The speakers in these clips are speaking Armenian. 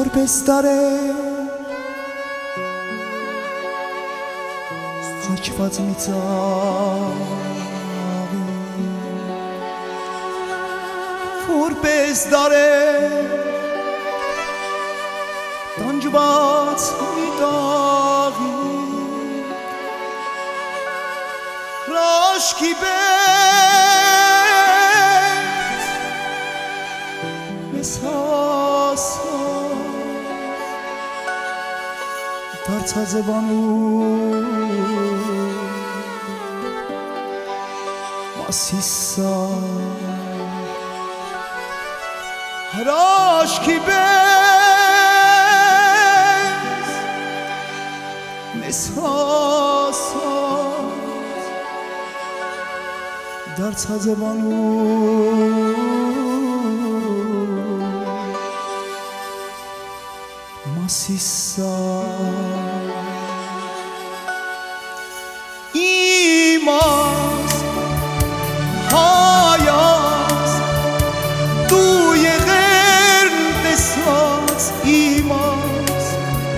որպես տարեր խաչված մի ծաղի որպես տարեր տանջված մի տաղի հրաշքի պես մեզ դարձած է բանում մասիսա հրաշքի պես մեզ դարձած է բանում մասիսա իմաս հայաս դու եղերն տեսած իմաս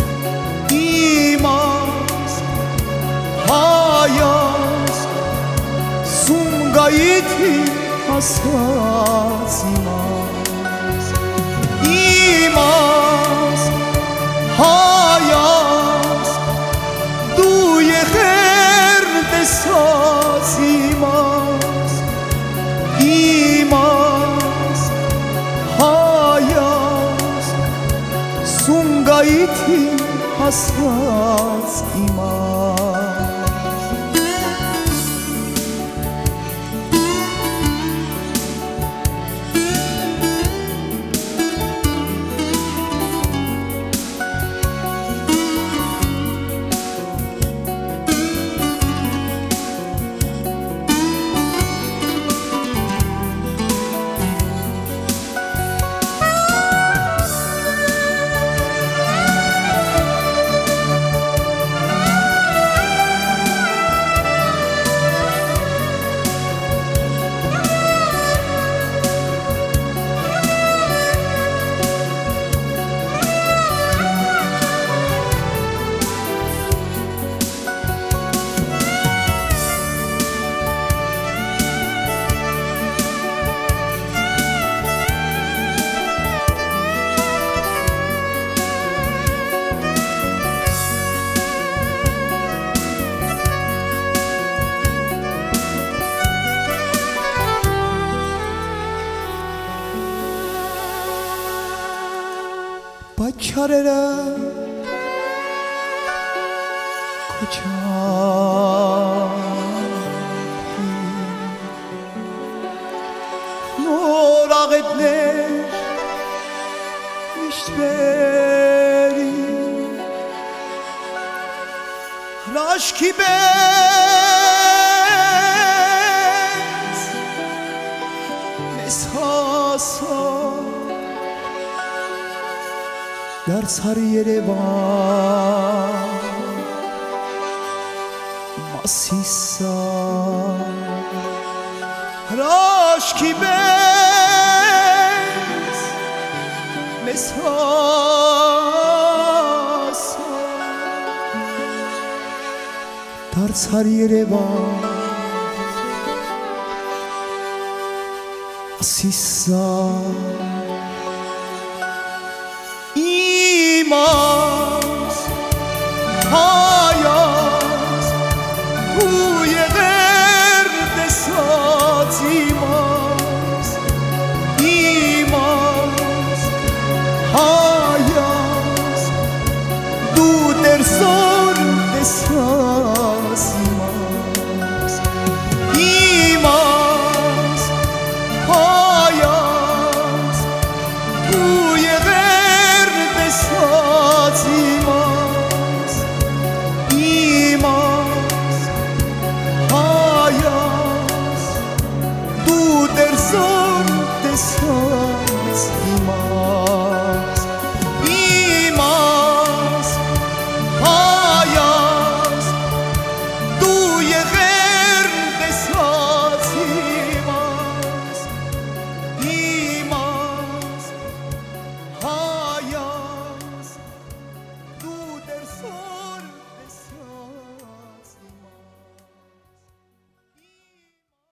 հայաս սունգայիթի հասած իմաս հայաս դու եղերն տեսած իմաս հայաս սունգայիթի հասած իմաս Պատճառերը քո չափի նոր աղետներ միշտ բերի հրաշքի պես մեզ հասած դարձար Երևան մասիսա հրաշքի պես մեզ դարձար Երևան մասիսա իմաս